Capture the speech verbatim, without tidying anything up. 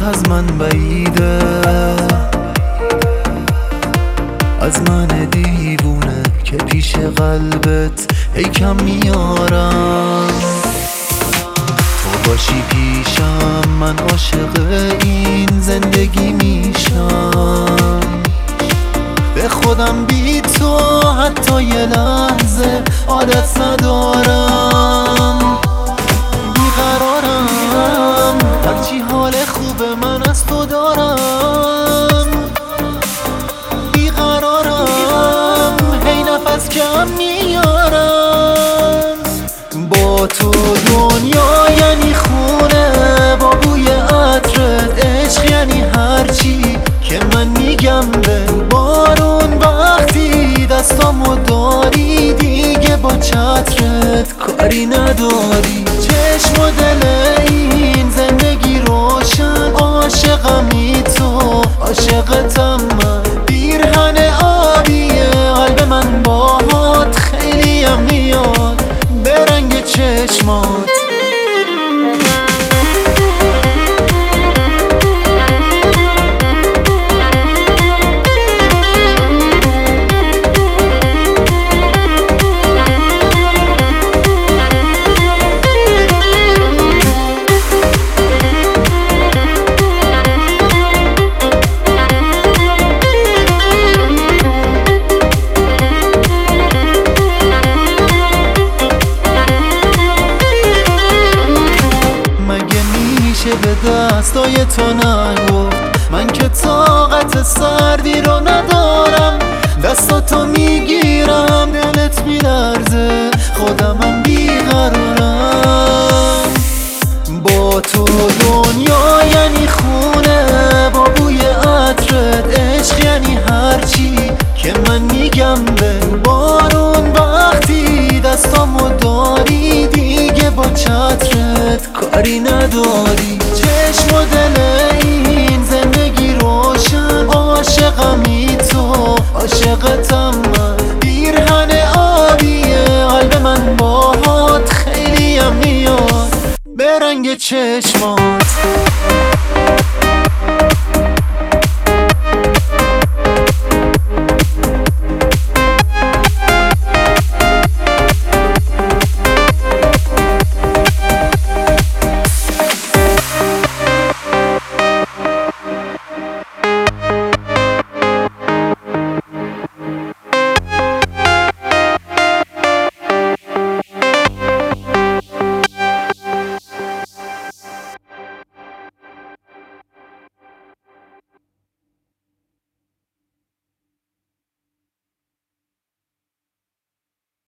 از من بعیده، از من دیوونه که پیش قلبت هی کم میارم. تو باشی پیشم من عاشق این زندگی میشم. به خودم بی تو حتی یه لحظه عادت ندارم. بیقرارم هرچی حال خوب من از تو دارم. بیقرارم هی نفس کم میارم. با تو دنیا یعنی خونه با بوی عطرت، عشق یعنی هرچی که من میگم دل بارون. وقتی دستامو داری دیگه با چترت کاری نداری. چشم و دل این زندگی روشن، عاشقمی تو عاشقتم من. پیرهن آبیه قلب من باهات، خیلیم میاد به رنگ چشمات. به دستای تو نگفت من که طاقت سردی رو ندارم. دستاتو میگیرم دلت میلرزه، خودمم بیقرارم. با تو دنیا یعنی خونه با بوی عطرت، عشق یعنی هرچی که من میگم دل بارون. وقتی دستامو داری دیگه با چترت کاری نداری. چشم و دل این زندگی روشن، عاشقمی تو عاشقتم من. پیرهن آبیه قلب من باهات، خیلیم میاد به رنگ چشمات.